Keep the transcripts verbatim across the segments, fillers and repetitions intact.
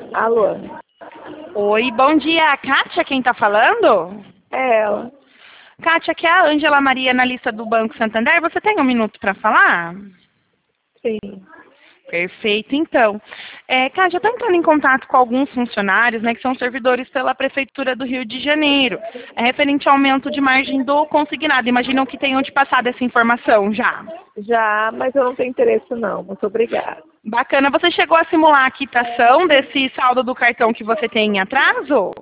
Alô? Oi, bom dia. Kátia, quem tá falando? É ela. Kátia, aqui é a Ângela Maria, analista do Banco Santander. Você tem um minuto para falar? Sim. Perfeito, então. É, Kátia, eu estou entrando em contato com alguns funcionários, né, que são servidores pela Prefeitura do Rio de Janeiro, é referente ao aumento de margem do consignado. Imaginam que tenham te passado essa informação já. Já, mas eu não tenho interesse não. Muito obrigada. Bacana. Você chegou a simular a quitação desse saldo do cartão que você tem em atraso?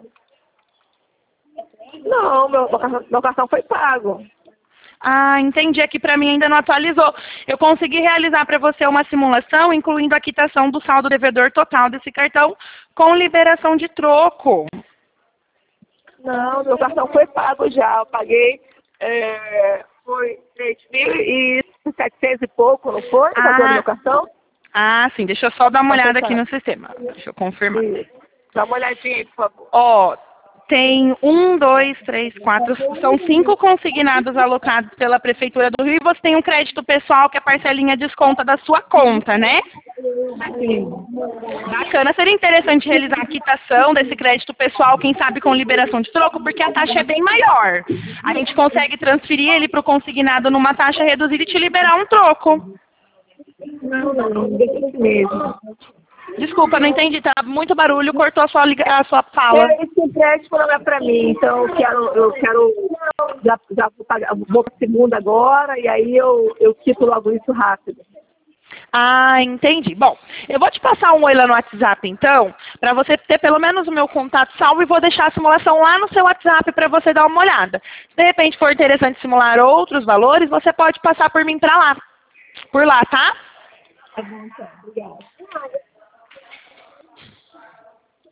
Não, meu, meu cartão, meu cartão foi pago. Ah, entendi. Aqui para mim ainda não atualizou. Eu consegui realizar para você uma simulação, incluindo a quitação do saldo devedor total desse cartão, com liberação de troco. Não, meu cartão foi pago já. Eu paguei, é, foi três mil e setecentos e pouco, não foi? Ah, Pagou no meu cartão? ah, sim. Deixa eu só dar uma Tá olhada aqui fechado. no sistema. Deixa eu confirmar. Isso. Dá uma olhadinha aí, por favor. Ó, tem um, dois, três, quatro, são cinco consignados alocados pela Prefeitura do Rio e você tem um crédito pessoal que a parcelinha desconta da sua conta, né? Sim. Bacana, seria interessante realizar a quitação desse crédito pessoal, quem sabe com liberação de troco, porque a taxa é bem maior. A gente consegue transferir ele para o consignado numa taxa reduzida e te liberar um troco. Não, não, não. Deixa assim mesmo. Desculpa, não entendi, tá muito barulho, cortou a sua, liga- a sua fala. Esse empréstimo não é para mim, então eu quero, eu quero já, já vou pagar, vou para segunda agora e aí eu, eu quito logo isso rápido. Ah, entendi. Bom, eu vou te passar um oi lá no WhatsApp, então, para você ter pelo menos o meu contato salvo e vou deixar a simulação lá no seu WhatsApp para você dar uma olhada. Se de repente for interessante simular outros valores, você pode passar por mim para lá, por lá, tá? Tá bom, então. Obrigada.